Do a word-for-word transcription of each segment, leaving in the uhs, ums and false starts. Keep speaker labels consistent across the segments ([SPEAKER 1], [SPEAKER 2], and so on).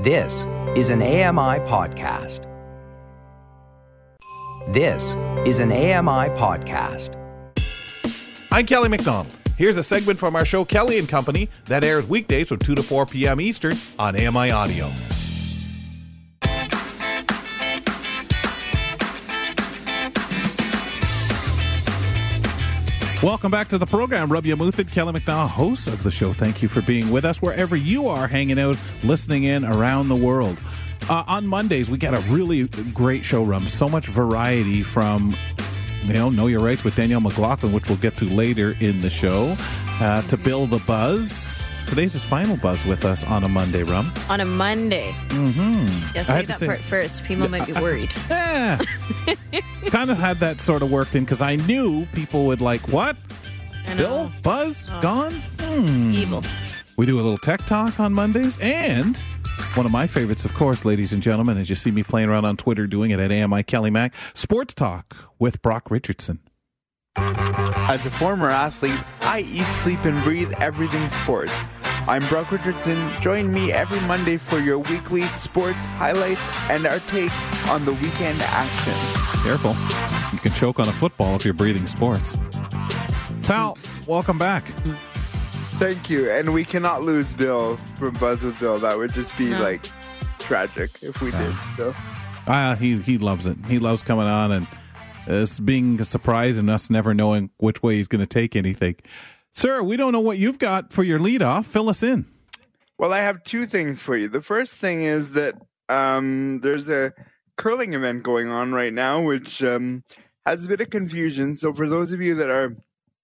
[SPEAKER 1] This is an A M I podcast. This is an A M I podcast.
[SPEAKER 2] I'm Kelly McDonald. Here's a segment from our show Kelly and Company that airs weekdays from two to four p.m. Eastern on A M I Audio. Welcome back to the program. Rabia Muthed, Kelly McDonald, host of the show. Thank you for being with us wherever you are hanging out, listening in around the world. Uh, on Mondays, we got a really great show run. So much variety from, you know, Know Your Rights with Danielle McLaughlin, which we'll get to later in the show, uh, to Bill the Buzz. Today's his final buzz with us on a Monday, Rum.
[SPEAKER 3] On a Monday.
[SPEAKER 2] Mm-hmm.
[SPEAKER 3] Yeah, say that say, part first. People might be worried.
[SPEAKER 2] Yeah. Kind of had that sort of worked in because I knew people would like, what? Bill? Buzz? Oh. Gone? Hmm.
[SPEAKER 3] Evil.
[SPEAKER 2] We do a little tech talk on Mondays, and one of my favorites, of course, ladies and gentlemen, as you see me playing around on Twitter doing it at A M I Kelly Mac, Sports Talk with Brock Richardson.
[SPEAKER 4] As a former athlete, I eat, sleep, and breathe everything sports. I'm Brock Richardson. Join me every Monday for your weekly sports highlights and our take on the weekend action.
[SPEAKER 2] Careful. You can choke on a football if you're breathing sports. Pal, welcome back.
[SPEAKER 4] Thank you. And we cannot lose Bill from Buzz with Bill. That would just be
[SPEAKER 3] no.
[SPEAKER 4] like tragic if we did. So,
[SPEAKER 2] uh, he, he loves it. He loves coming on and it's being a surprise and us never knowing which way he's going to take anything. Sir, we don't know what you've got for your leadoff. Fill us in.
[SPEAKER 4] Well, I have two things for you. The first thing is that um, there's a curling event going on right now, which um, has a bit of confusion. So for those of you that are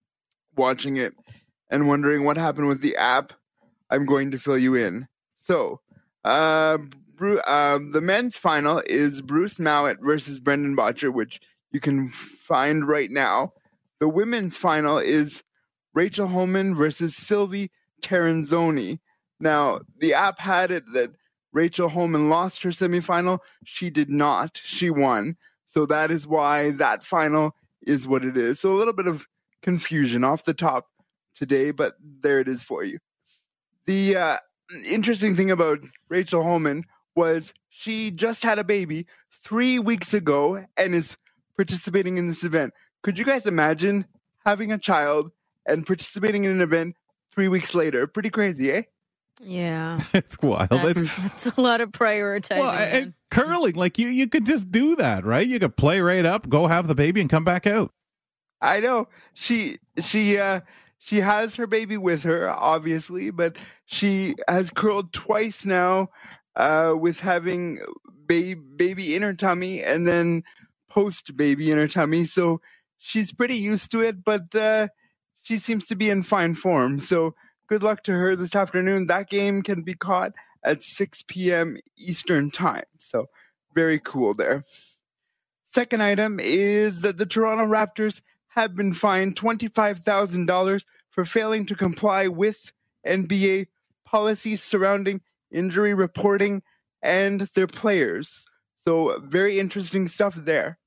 [SPEAKER 4] watching it and wondering what happened with the app, I'm going to fill you in. So uh, Bru- uh, the men's final is Bruce Mowat versus Brendan Bottcher, which you can find right now. The women's final is Rachel Homan versus Sylvie Terranzoni. Now, the app had it that Rachel Homan lost her semifinal. She did not. She won. So that is why that final is what it is. So a little bit of confusion off the top today, but there it is for you. The uh, interesting thing about Rachel Homan was she just had a baby three weeks ago and is participating in this event. Could you guys imagine having a child and participating in an event three weeks later? Pretty crazy, eh?
[SPEAKER 3] Yeah.
[SPEAKER 2] It's wild.
[SPEAKER 3] That's,
[SPEAKER 2] It's,
[SPEAKER 3] that's a lot of prioritizing.
[SPEAKER 2] well, and curling, like you, you could just do that, right? You could play right up, go have the baby, and come back out.
[SPEAKER 4] I know. She she uh, she has her baby with her, obviously, but she has curled twice now uh, with having ba- baby in her tummy and then post-baby in her tummy. So she's pretty used to it, but uh, she seems to be in fine form. So good luck to her this afternoon. That game can be caught at six p.m. Eastern time. So very cool there. Second item is that the Toronto Raptors have been fined twenty-five thousand dollars for failing to comply with N B A policies surrounding injury reporting and their players. So very interesting stuff there.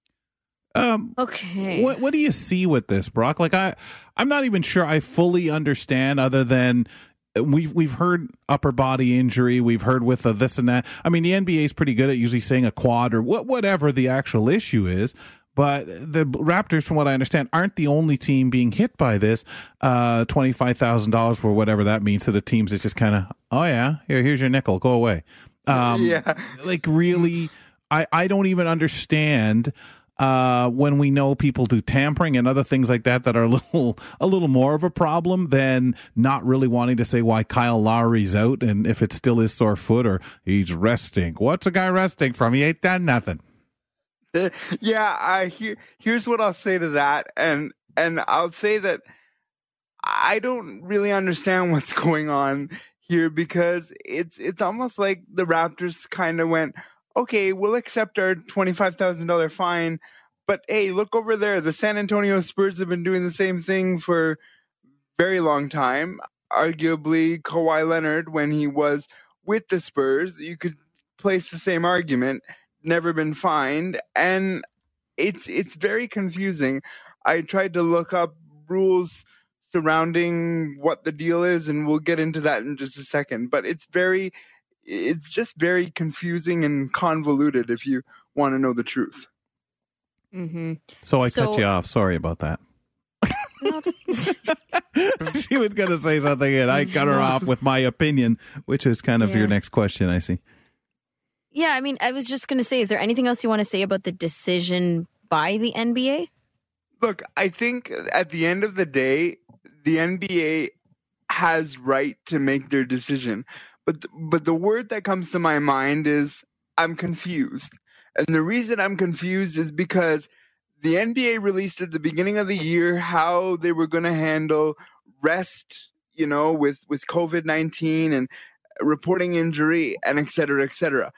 [SPEAKER 2] Um,
[SPEAKER 3] okay.
[SPEAKER 2] What what do you see with this, Brock? Like I, I'm not even sure I fully understand. Other than we've we've heard upper body injury, we've heard with a this and that. I mean, the N B A is pretty good at usually saying a quad or what whatever the actual issue is. But the Raptors, from what I understand, aren't the only team being hit by this. Uh, twenty-five thousand dollars for whatever that means to the teams. It's just kind of, oh yeah, here here's your nickel, go away. Um,
[SPEAKER 4] yeah.
[SPEAKER 2] Like really, I I don't even understand. Uh, when we know people do tampering and other things like that that are a little a little more of a problem than not really wanting to say why Kyle Lowry's out and if it still is sore foot or he's resting. What's a guy resting from? He ain't done nothing.
[SPEAKER 4] Yeah, I hear. Here's what I'll say to that, and and I'll say that I don't really understand what's going on here because it's it's almost like the Raptors kind of went, okay, we'll accept our twenty-five thousand dollars fine, but hey, look over there. The San Antonio Spurs have been doing the same thing for a very long time. Arguably, Kawhi Leonard, when he was with the Spurs, you could place the same argument, never been fined, and it's it's very confusing. I tried to look up rules surrounding what the deal is, and we'll get into that in just a second, but it's very it's just very confusing and convoluted if you want to know the truth.
[SPEAKER 3] Mm-hmm.
[SPEAKER 2] So I
[SPEAKER 3] So-
[SPEAKER 2] cut you off. Sorry about that.
[SPEAKER 3] No,
[SPEAKER 2] She was going to say something, and I cut her off with my opinion, which is kind of
[SPEAKER 3] Yeah.
[SPEAKER 2] your next question, I see.
[SPEAKER 3] yeah, I mean, I was just going to say, is there anything else you want to say about the decision by the N B A?
[SPEAKER 4] Look, I think at the end of the day, the N B A has right to make their decision. But but the word that comes to my mind is I'm confused. And the reason I'm confused is because the N B A released at the beginning of the year how they were going to handle rest, you know, with, with COVID nineteen and reporting injury and et cetera, et cetera.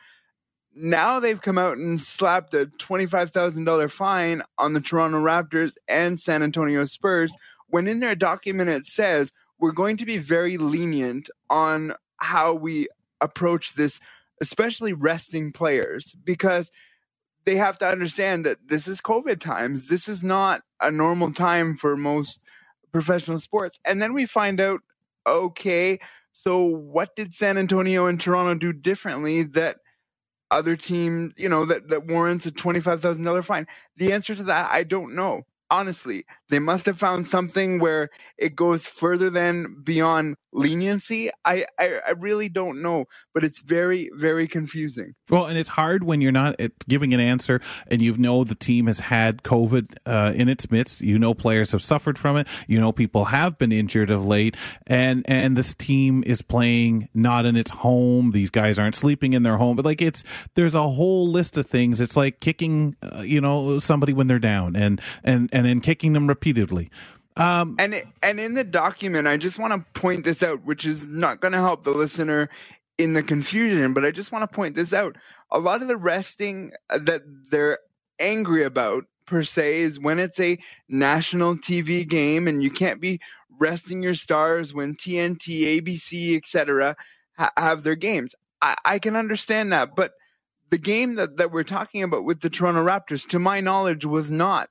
[SPEAKER 4] Now they've come out and slapped a twenty-five thousand dollars fine on the Toronto Raptors and San Antonio Spurs, when in their document it says we're going to be very lenient on how we approach this, especially resting players, because they have to understand that this is COVID times. This is not a normal time for most professional sports. And then we find out, okay, so what did San Antonio and Toronto do differently that other team, you know, that, that warrants a twenty-five thousand dollars fine? The answer to that, I don't know. Honestly, they must have found something where it goes further than beyond leniency. I, I, I really don't know, but it's very, very confusing.
[SPEAKER 2] Well, and it's hard when you're not at giving an answer and you know the team has had COVID uh, in its midst. You know players have suffered from it. You know people have been injured of late, and and this team is playing not in its home. These guys aren't sleeping in their home, but like it's there's a whole list of things. It's like kicking, uh, you know, somebody when they're down, and and and then kicking them repeatedly. Um,
[SPEAKER 4] And it, and in the document, I just want to point this out, which is not going to help the listener in the confusion, but I just want to point this out. A lot of the resting that they're angry about, per se, is when it's a national T V game and you can't be resting your stars when T N T, A B C, et cetera ha- have their games. I, I can understand that, but the game that, that we're talking about with the Toronto Raptors, to my knowledge, was not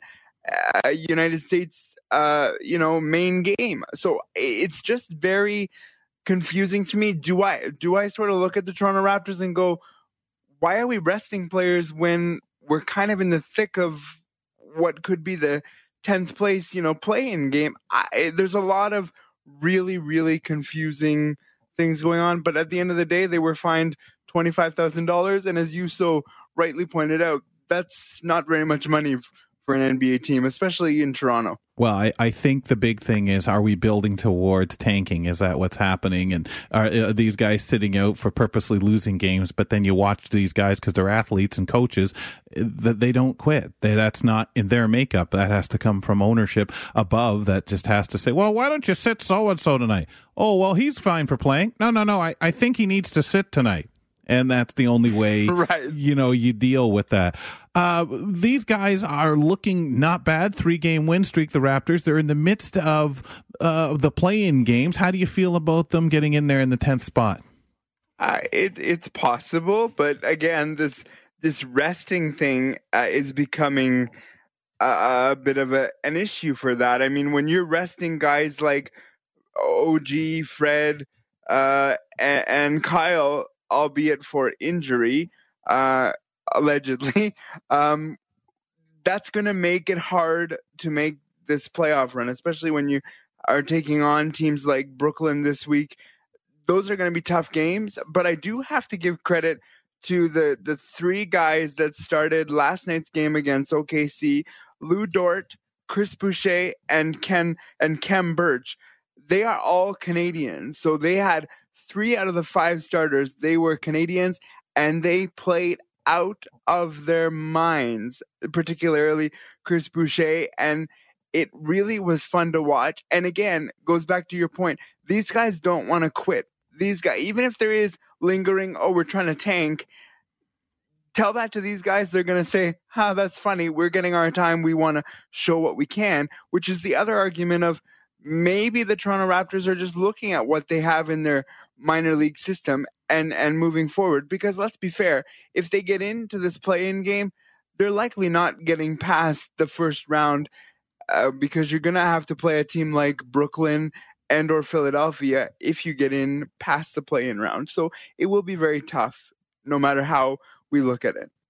[SPEAKER 4] a United States, uh, you know, main game. So it's just very confusing to me. Do I do I sort of look at the Toronto Raptors and go, why are we resting players when we're kind of in the thick of what could be the tenth place, you know, play-in game? I, there's a lot of really, really confusing things going on. But at the end of the day, they were fined twenty-five thousand dollars. And as you so rightly pointed out, that's not very much money for an N B A team, especially in Toronto.
[SPEAKER 2] Well, I, I think the big thing is, are we building towards tanking? Is that what's happening? And are, are these guys sitting out for purposely losing games? But then you watch these guys, because they're athletes and coaches, that they don't quit. They, that's not in their makeup. That has to come from ownership above that just has to say, well, why don't you sit so-and-so tonight? Oh, well, he's fine for playing. No, no, no. I, I think he needs to sit tonight. And that's the only way,
[SPEAKER 4] Right.
[SPEAKER 2] you know, you deal with that. Uh, these guys are looking not bad. Three-game win streak, the Raptors. They're in the midst of uh, the play-in games. How do you feel about them getting in there in the tenth spot?
[SPEAKER 4] Uh, it, it's possible, but again, this this resting thing uh, is becoming a, a bit of a, an issue for that. I mean, when you're resting guys like O G, Fred, uh, and, and Kyle, albeit for injury, uh, allegedly, um, that's going to make it hard to make this playoff run, especially when you are taking on teams like Brooklyn this week. Those are going to be tough games, but I do have to give credit to the, the three guys that started last night's game against O K C, Lou Dort, Chris Boucher, and Ken and Kem Birch. They are all Canadians, so they had three out of the five starters. They were Canadians, and they played out of their minds, particularly Chris Boucher, and it really was fun to watch. And again, goes back to your point, these guys don't want to quit. These guys, even if there is lingering, oh, we're trying to tank, tell that to these guys, they're going to say, ha, that's funny, we're getting our time, we want to show what we can, which is the other argument of maybe the Toronto Raptors are just looking at what they have in their minor league system and, and moving forward. Because let's be fair, if they get into this play-in game, they're likely not getting past the first round uh, because you're going to have to play a team like Brooklyn and or Philadelphia if you get in past the play-in round. So it will be very tough no matter how we look at it.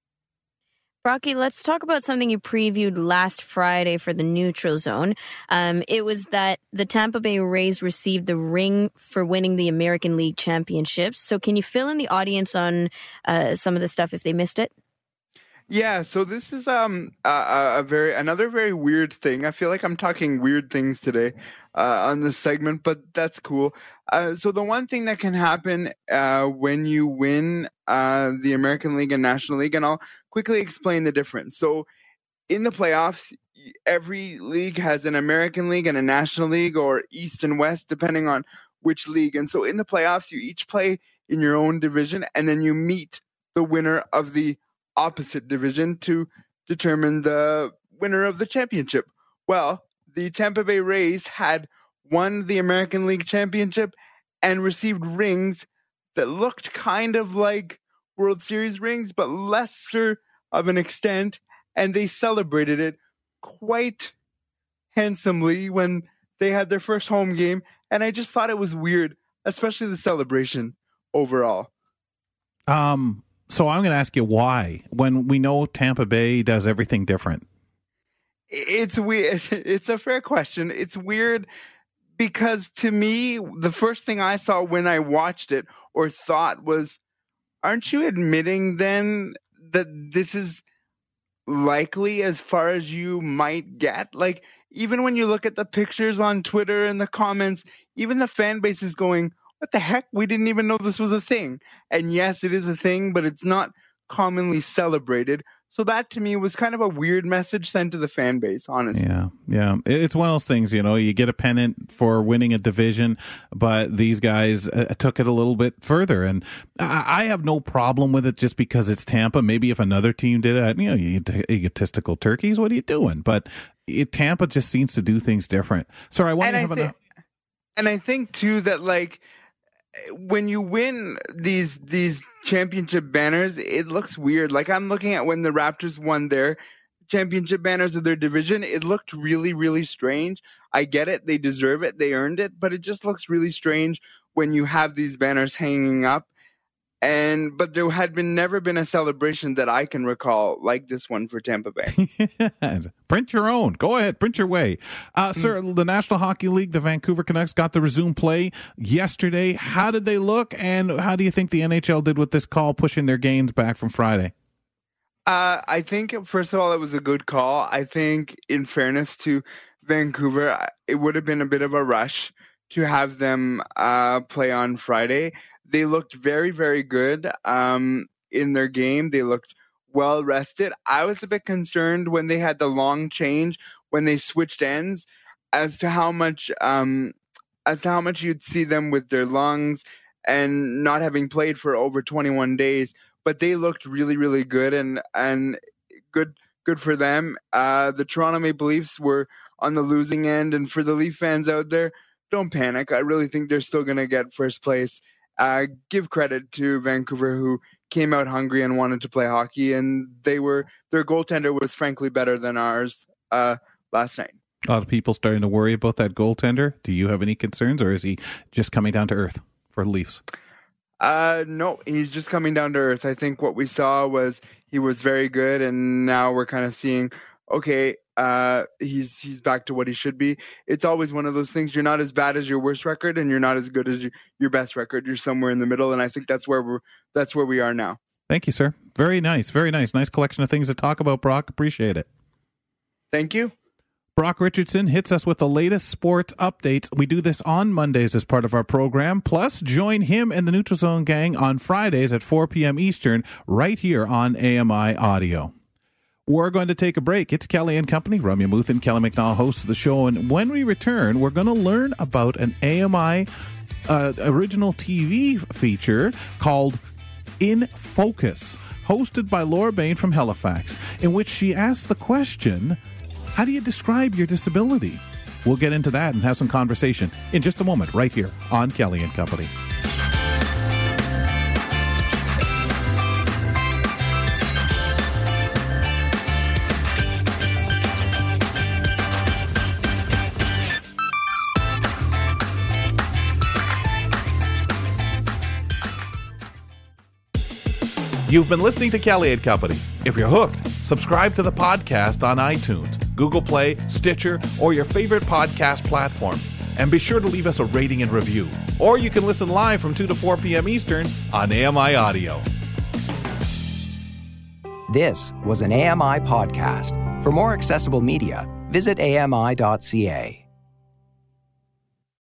[SPEAKER 3] Brocky, let's talk about something you previewed last Friday for the Neutral Zone. Um, it was that the Tampa Bay Rays received the ring for winning the American League Championships. So can you fill in the audience on uh, some of the stuff if they missed it?
[SPEAKER 4] Yeah, so this is um a, a very another very weird thing. I feel like I'm talking weird things today uh, on this segment, but that's cool. Uh, so the one thing that can happen uh, when you win uh, the American League and National League, and I'll quickly explain the difference. So in the playoffs, every league has an American League and a National League, or East and West, depending on which league. And so in the playoffs, you each play in your own division, and then you meet the winner of the opposite division to determine the winner of the championship. Well, the Tampa Bay Rays had won the American League Championship and received rings that looked kind of like World Series rings, but lesser of an extent, and they celebrated it quite handsomely when they had their first home game, and I just thought it was weird, especially the celebration overall.
[SPEAKER 2] Um. So I'm going to ask you why, when we know Tampa Bay does everything different.
[SPEAKER 4] It's weird. It's a fair question. It's weird because to me, the first thing I saw when I watched it or thought was, aren't you admitting then that this is likely as far as you might get? Like, even when you look at the pictures on Twitter and the comments, even the fan base is going, what the heck? We didn't even know this was a thing. And yes, it is a thing, but it's not commonly celebrated. So that to me was kind of a weird message sent to the fan base, honestly.
[SPEAKER 2] Yeah, yeah. It's one of those things, you know, you get a pennant for winning a division, but these guys uh, took it a little bit further. And I, I have no problem with it just because it's Tampa. Maybe if another team did it, you know, you egotistical turkeys, what are you doing? But it, Tampa just seems to do things different. Sorry, I want to have
[SPEAKER 4] th-
[SPEAKER 2] an...
[SPEAKER 4] And I think, too, that, like, when you win these these championship banners, it looks weird. Like, I'm looking at when the Raptors won their championship banners of their division, it looked really, really strange. I get it. They deserve it. They earned it. But it just looks really strange when you have these banners hanging up. And but there had been never been a celebration that I can recall like this one for Tampa Bay.
[SPEAKER 2] Print your own. Go ahead, print your way. Uh, mm. Sir, the National Hockey League, the Vancouver Canucks got the resume play yesterday. How did they look, and how do you think the N H L did with this call, pushing their gains back from Friday?
[SPEAKER 4] Uh, I think, first of all, it was a good call. I think, in fairness to Vancouver, it would have been a bit of a rush to have them uh, play on Friday. They looked very, very good um, in their game. They looked well rested. I was a bit concerned when they had the long change, when they switched ends, as to how much um, as to how much you'd see them with their lungs and not having played for over twenty-one days. But they looked really, really good, and and good good for them. Uh, the Toronto Maple Leafs were on the losing end, and for the Leaf fans out there, don't panic. I really think they're still going to get first place. Uh, give credit to Vancouver, who came out hungry and wanted to play hockey, and they were their goaltender was frankly better than ours uh, last night.
[SPEAKER 2] A lot of people starting to worry about that goaltender. Do you have any concerns, or is he just coming down to earth for Leafs?
[SPEAKER 4] Uh, no, he's just coming down to earth. I think what we saw was he was very good, and now we're kind of seeing, okay, uh, he's he's back to what he should be. It's always one of those things. You're not as bad as your worst record, and you're not as good as your, your best record. You're somewhere in the middle, and I think that's where we're that's where we are now.
[SPEAKER 2] Thank you, sir. Very nice, very nice. Nice collection of things to talk about, Brock. Appreciate it.
[SPEAKER 4] Thank you.
[SPEAKER 2] Brock Richardson hits us with the latest sports updates. We do this on Mondays as part of our program. Plus, join him and the Neutral Zone gang on Fridays at four p.m. Eastern, right here on A M I Audio. We're going to take a break. It's Kelly and Company. Ramya Muth and Kelly McNall hosts the show. And when we return, we're going to learn about an A M I uh, original T V feature called In Focus, hosted by Laura Bain from Halifax, in which she asks the question, how do you describe your disability? We'll get into that and have some conversation in just a moment, right here on Kelly and Company.
[SPEAKER 5] You've been listening to Kelly and Company. If you're hooked, subscribe to the podcast on iTunes, Google Play, Stitcher, or your favorite podcast platform. And be sure to leave us a rating and review. Or you can listen live from two to four p.m. Eastern on A M I Audio.
[SPEAKER 1] This was an A M I podcast. For more accessible media, visit A M I dot C A.